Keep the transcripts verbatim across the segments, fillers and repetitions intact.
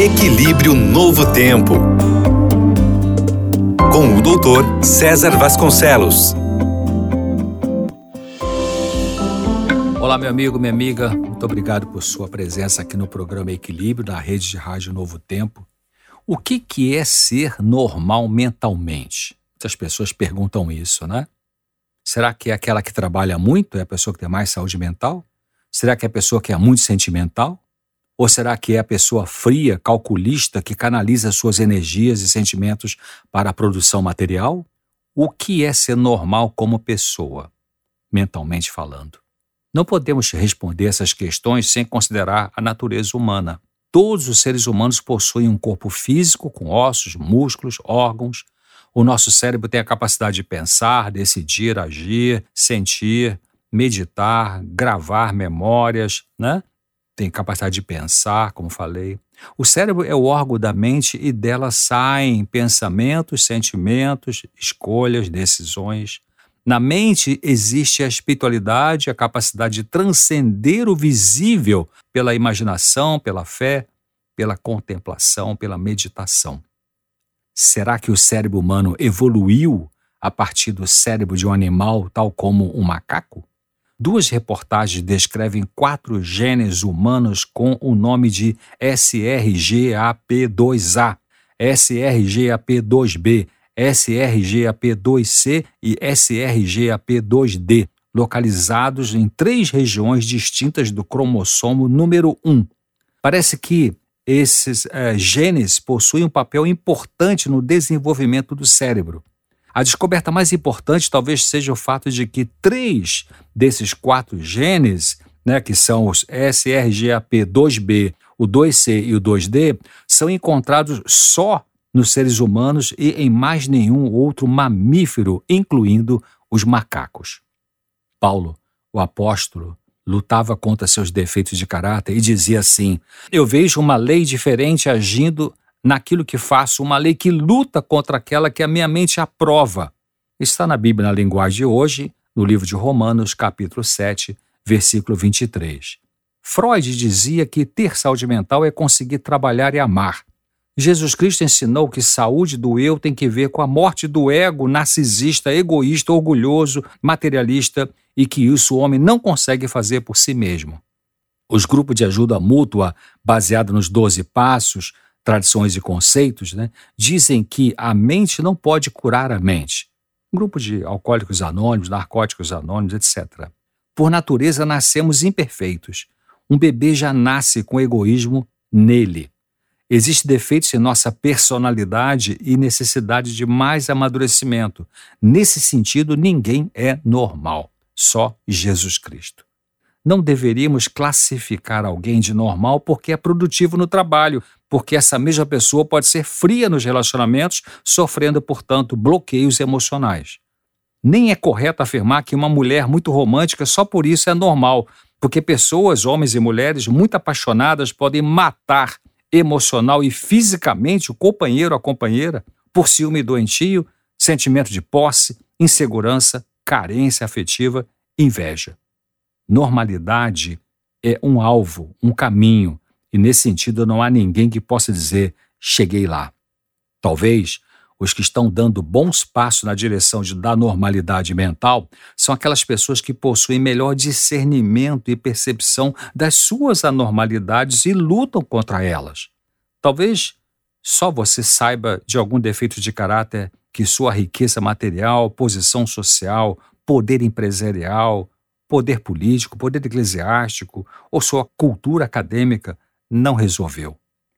Equilíbrio Novo Tempo, com o doutor César Vasconcelos. Olá, meu amigo, minha amiga, muito obrigado por sua presença aqui no programa Equilíbrio, da rede de rádio Novo Tempo. O que, que é ser normal mentalmente? Muitas pessoas perguntam isso, né? Será que é aquela que trabalha muito, é a pessoa que tem mais saúde mental? Será que é a pessoa que é muito sentimental? Ou será que é a pessoa fria, calculista, que canaliza suas energias e sentimentos para a produção material? O que é ser normal como pessoa, mentalmente falando? Não podemos responder essas questões sem considerar a natureza humana. Todos os seres humanos possuem um corpo físico com ossos, músculos, órgãos. O nosso cérebro tem a capacidade de pensar, decidir, agir, sentir, meditar, gravar memórias, né? Tem capacidade de pensar, como falei. O cérebro é o órgão da mente e dela saem pensamentos, sentimentos, escolhas, decisões. Na mente existe a espiritualidade, a capacidade de transcender o visível pela imaginação, pela fé, pela contemplação, pela meditação. Será que o cérebro humano evoluiu a partir do cérebro de um animal, tal como um macaco? Duas reportagens descrevem quatro genes humanos com o nome de S R G A P dois A, S R G A P dois B, S R G A P dois C e S R G A P dois D, localizados em três regiões distintas do cromossomo número um. Parece que esses eh, genes possuem um papel importante no desenvolvimento do cérebro. A descoberta mais importante talvez seja o fato de que três desses quatro genes, né, que são os S R G A P dois B, o dois C e o dois D, são encontrados só nos seres humanos e em mais nenhum outro mamífero, incluindo os macacos. Paulo, o apóstolo, lutava contra seus defeitos de caráter e dizia assim: eu vejo uma lei diferente agindo naquilo que faço, uma lei que luta contra aquela que a minha mente aprova. Está na Bíblia na linguagem de hoje, no livro de Romanos, capítulo sete, versículo vinte e três. Freud dizia que ter saúde mental é conseguir trabalhar e amar. Jesus Cristo ensinou que saúde do eu tem que ver com a morte do ego narcisista, egoísta, orgulhoso, materialista e que isso o homem não consegue fazer por si mesmo. Os grupos de ajuda mútua, baseados nos doze passos, tradições e conceitos, né, dizem que a mente não pode curar a mente. Grupo de alcoólicos anônimos, narcóticos anônimos, etcétera. Por natureza, nascemos imperfeitos. Um bebê já nasce com egoísmo nele. Existem defeitos em nossa personalidade e necessidade de mais amadurecimento. Nesse sentido, ninguém é normal, só Jesus Cristo. Não deveríamos classificar alguém de normal porque é produtivo no trabalho, porque essa mesma pessoa pode ser fria nos relacionamentos, sofrendo, portanto, bloqueios emocionais. Nem é correto afirmar que uma mulher muito romântica só por isso é normal, porque pessoas, homens e mulheres muito apaixonadas podem matar emocional e fisicamente o companheiro ou a companheira por ciúme doentio, sentimento de posse, insegurança, carência afetiva, inveja. Normalidade é um alvo, um caminho, e nesse sentido não há ninguém que possa dizer, cheguei lá. Talvez os que estão dando bons passos na direção de, da normalidade mental são aquelas pessoas que possuem melhor discernimento e percepção das suas anormalidades e lutam contra elas. Talvez só você saiba de algum defeito de caráter que sua riqueza material, posição social, poder empresarial, poder político, poder eclesiástico ou sua cultura acadêmica não resolveu.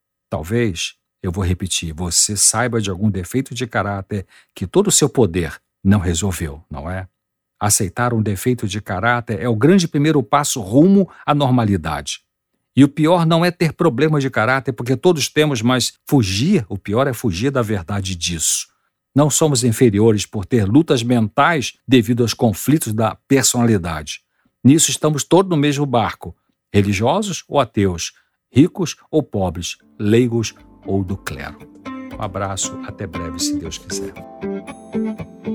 Talvez, eu vou repetir, você saiba de algum defeito de caráter que todo o seu poder não resolveu, não é? Aceitar um defeito de caráter é o grande primeiro passo rumo à normalidade. E o pior não é ter problemas de caráter, porque todos temos, mas fugir, o pior é fugir da verdade disso. Não somos inferiores por ter lutas mentais devido aos conflitos da personalidade. Nisso estamos todos no mesmo barco, religiosos ou ateus, ricos ou pobres, leigos ou do clero. Um abraço, até breve, se Deus quiser.